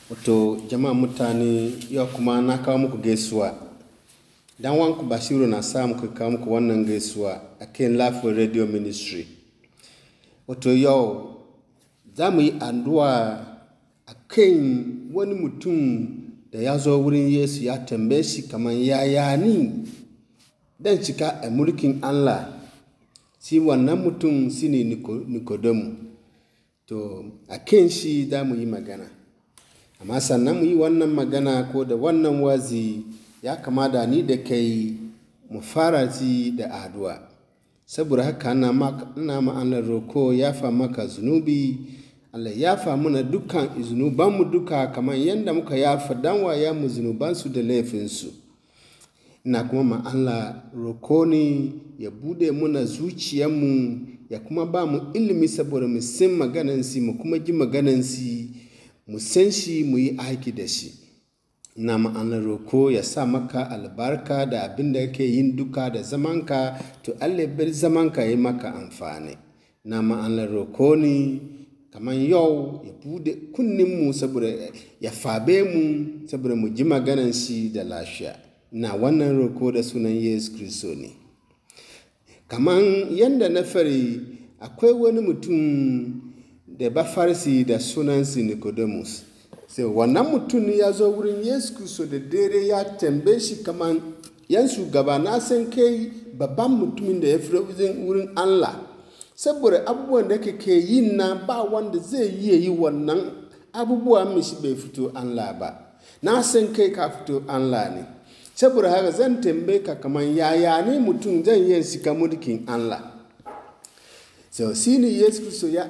Wato jama'a mutane yau kuma na kawo muku gaisuwa. Dan wanku Bashiru na sa muka kawo muku wannan gaisuwa a kan Life Radio Ministry. Wato yau za mu yi addu'a a kan wani mutum da ya zo wurin Yesu ya tambaye shi kamar yaya ni dan cika a mulkin Allah. Shi wannan mutum shine Nicodemus. To a kan shi za mu yi magana. Amma sannan mu yi wannan magana ko da wannan wazi ya kamata ni da kai mu fara ci da addu'a. Saboda haka ina ma Allah roko ya fa maka zunubi, Allah ya fa mana dukkan zunubanmu duka kamar yadda muka yafa danwaya mu zunubansu da laifinsu. Ina kuma ma Allah roko ne ya bude muna zuciyarmu ya kuma ba mu ilimi saboda mu san maganansi mu kuma ji maganansi. Mu san shi mu yi aiki da shi. Ina ma Allah roko ya sa maka albarka da abin da kake yin duka da zamanka, to Allah bar zamanka yi maka amfani. Ina ma Allah roko ne kamar yau ya bude kunninmu saboda ya fabe mu saboda mu ji maganan shi da lafiya. Ina wannan roko da sunan Yesu Kristo ne. Kamar yadda na fari akwai wani mutum da Bafarisi da sunansa Nicodemus. Sai wannan mutum ya zo wurin Yesu Kristo da dare ya tambaye shi kamar yan shugaba, na san kai babban mutumin da ya fi wurin Allah. Saboda abubuwan da kake yin na ba wanda zai iya yi wannan abubuwan mishi bai fito Allah ba. Na san kai ka fito Allah ne. Saboda haka zan tambaye ka kamar yaya ne mutum zan iya shiga mulkin Allah. So shi ne Yesu Kristo ya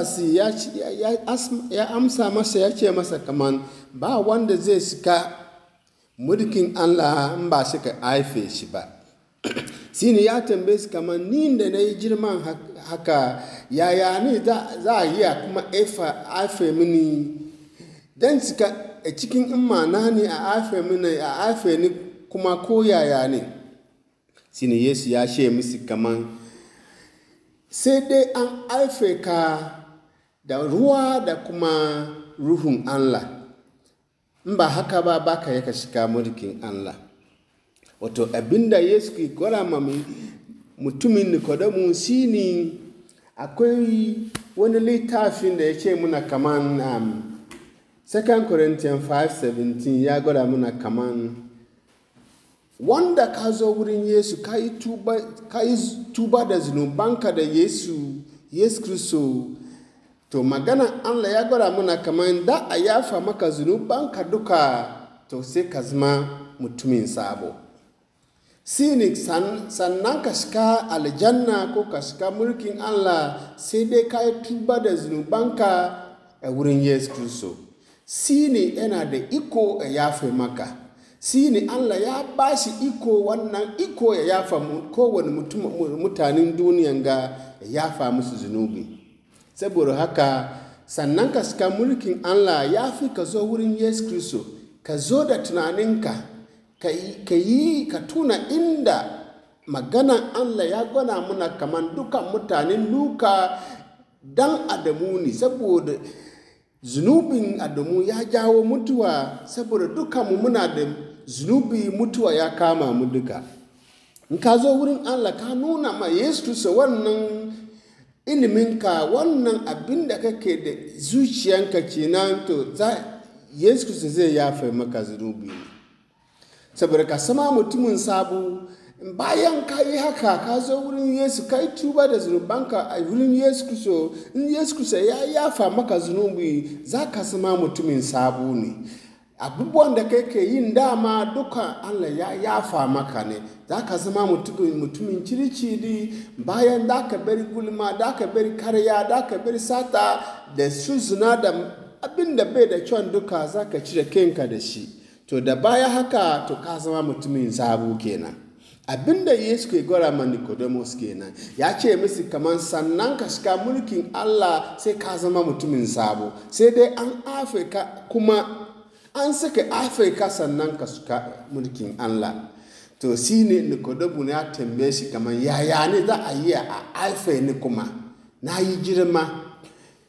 amsa masa ya ce masa kaman ba wanda zai shiga mulkin Allah in ba shi ka haife shi ba. Shi ne ya tambaye shi kaman ni da na yi girman haka yaya ne za a yi kuma haife mini dan cika a cikin imana ne a haife ni kuma ko yaya ne. Shi ne Yesu ya ce musu kaman sai dai an haife ka da ruwa da kuma ruhun Allah. In ba haka ba baka yaka shiga mulkin Allah. Wato abinda Yesu ke gwada ma mutumin Nicodemus shine akwai wani littafin da ya ce muna kaman 2 Corinthians 5:17 ya gwada muna kaman wanda ka zo wurin Yesu ka yi tuba da zunubanka da Yesu Kristo, to magana Allah ya gwada muna kamar da a yafa maka zunubanka duka, to sai ka zama mutumin sabo. Sini sannan ka shiga aljanna ko ka shiga mulkin Allah sai dai ka yi tuba da zunubanka a wurin Yesu Kristo. Sini yana da iko a yafe maka. Shi ne Allah ya ba shi iko, wannan iko ya yafa kowane mutanen duniyan ga ya yafa musu zunubi. Saboda haka sannan ka shiga mulkin Allah ya fi ka zo wurin Yesu Kristo, ka zo da tunaninka, ka tuna inda maganan Allah ya gwada muna kamar dukan mutanen Luka dan Adamu ne, saboda zunubin Adamu ya jawo mutuwa, saboda dukanmu muna da zunubi, mutuwa ya kama mu duka. In ka zo wurin Allah ka nuna ma Yesu Kristo wannan iliminka, wannan abin da kake da zuciyanka kenan, to Yesu Kristo zai yafe maka zunubi. Saboda ka sama mutumin sabo, bayan ka yi haka ka zo wurin Yesu ka yi tuba da zunubanka a wurin Yesu Kristo, in Yesu Kristo ya yafa maka zunubi za ka sama mutumin sabo ne. Abubuwan da kake yin dama duka Allah ya yafa maka ne. Za ka zama mutumin ciri-ciri, bayan da ka bari gulma, da ka bari karya, da ka bari sata da suzuna da abin da bai da kyau duka za ka cire kanka da shi. To da baya haka to ka zama mutumin sabo kenan. Abin da Yesu ke gwada ma Nicodemus kenan. Ya ce musu kamar sannan ka shiga mulkin Allah sai ka zama mutumin sabo. Sai dai an haife ka kuma an saka Afirka sannan ka suka mulkin Allah. To shi ne Nicodemus ya tambaye shi kamar yaya ne za a yi a haife ni kuma na yi girma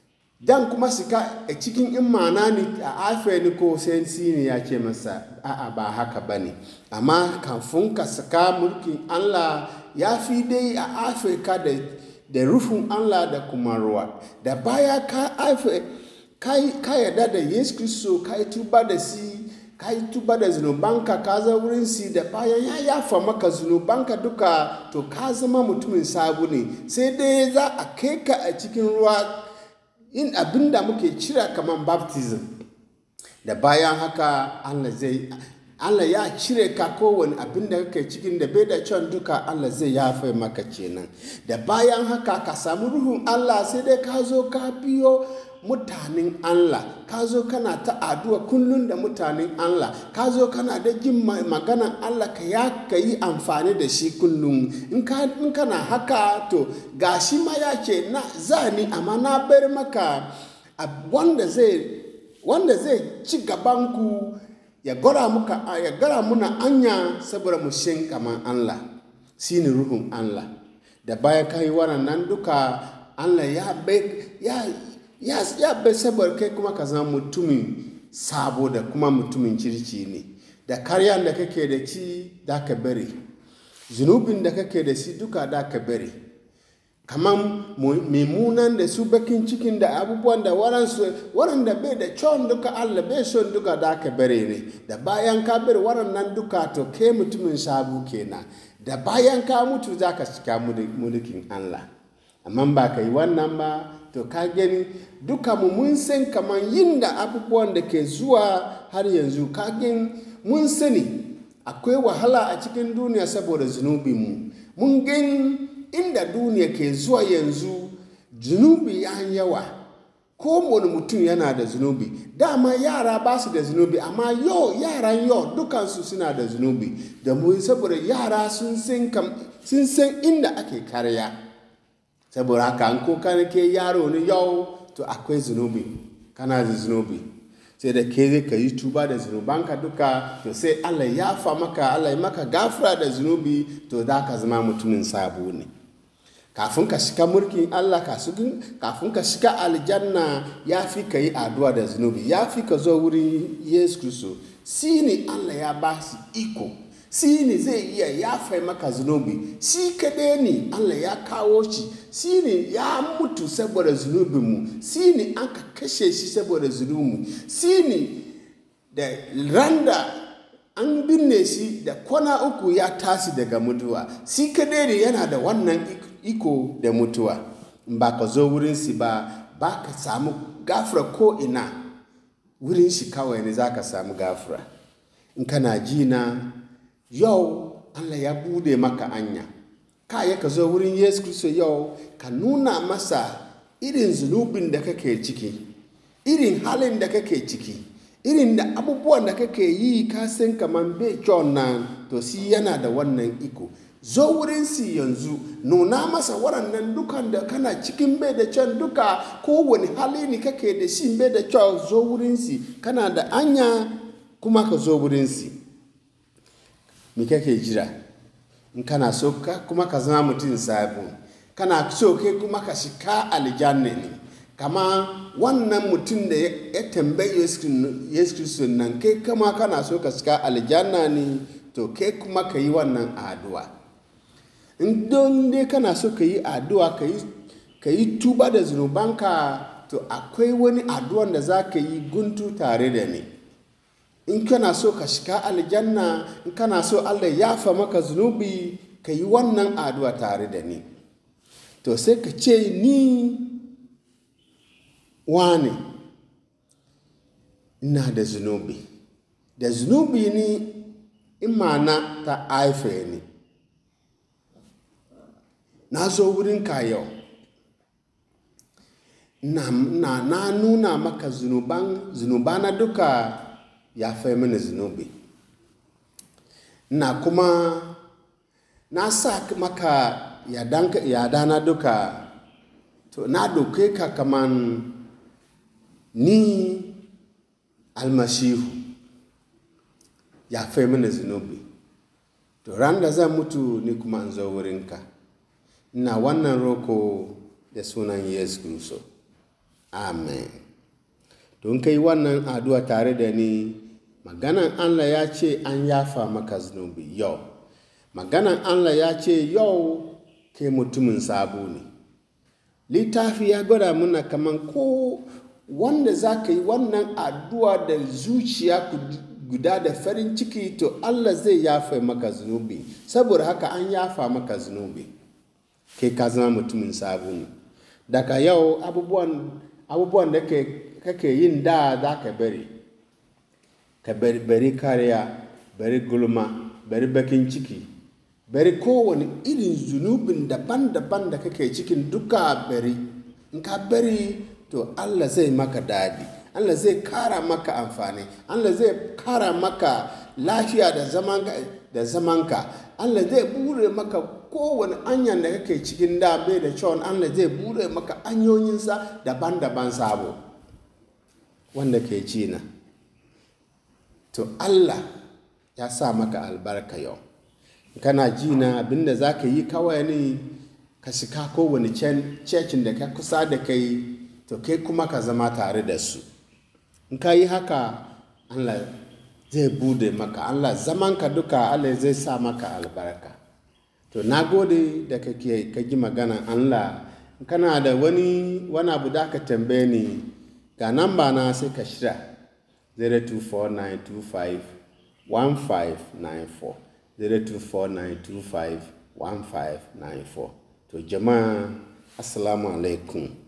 dan kuma sika a cikin in mana ni a afe ni ko sai sini ya ce masa a'a ba haka bane, amma kafin ka saka mulkin Allah ya fi dai a afe ka da rufin Allah da kuma ruwa, da baya ka afe ka yarda da Yesu Kristo ka yi tuba da si, ka yi tuba da zunubanka ka za wurin si, da bayan ya yafa maka zunubanka duka to ka zama mutumin sabu ne, sai dai za a kai ka a cikin ruwa in abin da muke cira kamar baptism, da bayan haka Allah ya cire ka kowane abin da kake cikin da bai da can duka Allah zai yafe maka kenan. Da bayan haka ka samu ruhun Allah, sai dai ka zo ka biyo mutanen Allah, ka zo kana ta addu'a kullum da mutanen Allah, ka zo kana da jin maganan Allah ka yi amfani da shi kullum. In kana haka to gashi ma ya ce na zani amma na bar maka wanda zai ci gabanku ya gara muna anya saboda mu shin kaman Allah, shine ruhun Allah. Da bayan kai wannan duka Allah ya bai saboda kai kuma ka zama mutumin sabo da kuma mutumin kirki ne. Da karyan da kake da ci da ka bari, zunubin da kake da shi duka da ka bari, kaman mummunan da su bakin cikin da abubuwan da waɗanda bai da kyau duka Allah bai son duka da ka bari ne. Da bayan ka bari waɗannan duka to kai mutumin sabu kenan. Da bayan ka mutu za ka shiga mulkin Allah, amma ba ka yi wannan ba to ka gani duka mun san kaman yin da abubuwan da ke zuwa har yanzu, ka gani mun sani akwai wahala a cikin duniya saboda zunubinmu. Mun gani inda duniya ke zuwa yanzu zunubi ya yawa, ko wani mutum yana da zunubi. Dama yara ba su da zunubi, amma yaran yau dukansu suna da zunubi, da mu saboda yara sun san inda ake karya. Saboda haka an ko kana ke yaro ne yau to akwai zunubi, kana da zunubi, sai da ke ka yi tuba da zunubanka duka, to sai Allah ya fa maka, Allah ya maka gafara da zunubi, to da ka zama mutumin sabo ne. Kafin ka shiga mulkin Allah, kafin ka shiga aljanna, ya fi ka yi addu'a da zunubi, ya fi ka zo wurin Yesu Kristo. Shi ne Allah ya ba shi iko, shi ne zai iya yafe maka zunubi, shi kaɗai ne Allah ya kawo shi ne ya mutu saboda zunubinmu, shi ne an ka kashe shi saboda zunubinmu, shi ne da randa an binne shi da kwana 3 ya tashi daga mutuwa. Shi kaɗai ne yana da wannan iko da mutuwa. In ba ka zo wurin shi ba ka samu gafara ko ina, wurin shi kawai ne za ka samu gafara. In kana ji na yau Allah ya bude maka anya, ka zo wurin Yesu Kristo yau ka nuna masa irin zunubin da kake ciki, irin halin da kake ciki, irin da abubuwan da kake yi ka san kaman bai kyau nan, to shi yana da wannan iko. Zo wurin shi yanzu, nuna masa waɗannan dukan da kana cikin bai da can duka, kowane hali ne kake da shi bai da kyau, zo wurin shi, kana da anya kuma ka zo wurin shi. Me kake jira? In kana so kuma ka zama mutum sabo, kana so kai kuma ka shiga aljanna ne, kama wannan mutum da ya tambaye Yesu Kristo nan, kai kama kana so ka shiga aljanna ne, to kai kuma ka yi wannan addu'a. In don dai kana so ka yi addu'a, ka yi tuba da zunubanka, to akwai wani addu'an da za ka yi guntu tare da ni. In kana so ka shiga aljanna, in kana so Allah ya fa maka zunubi, ka yi wannan addu'a tare da ni. To sai ka ce, ni wane ina da zunubi ni imana ta haife ni. Na zo wurinka yau, na nuna maka zunubana duka, ya fai mini zunubi. Na kuma na sa maka yadana duka, to na doke ka kaman ni almasihu, ya fai mini zunubi. To ran da zan mutu ni kuma in zo wurinka. Ina wannan roko da sunan Yesu Kristo. Amen. Don kai wannan addu'a tare da ni, maganan Allah ya ce an yafa maka zunubi yau. Maganan Allah ya ce yau kai mutumin sabo ne. Littafi ya gwada muna kaman ko wanda za ka yi wannan addu'a da zuciya guda da farin ciki, to Allah zai yafa maka zunubi. Saboda haka an yafa maka zunubi. Kai ka zama mutumin sabo ne. Daga yau abubuwan da kake yin da za ka bari. Ka bari kariya, bari gulma, bari bakin ciki, bari kowane irin zunubin daban-daban da kake cikin duka bari. In ka bari, to Allah zai maka dadi. Allah zai kara maka amfani. Allah zai kara maka lafiya da zamanka. Allah zai bure maka kowane anyan da kake cikin da bai da kyau. Allah zai bure maka anyoyinsa daban-daban sabo wanda ke ci na. To Allah ya sa maka albarka yau. Kana ji na abinda za ka yi kawai ne ka shiga kowane cecin da ka kusa da kai, to kai kuma ka zama tare da su. In ka yi haka, Allah zai bude maka. Allah zamanka duka Allah zai sa maka albarka. To na gode da ka ji maganan Allah. Kana da wani abu da ka tambaye ni, ga namba na sai ka shira 0249251594 0249251594. To jama'a, assalamu alaikum.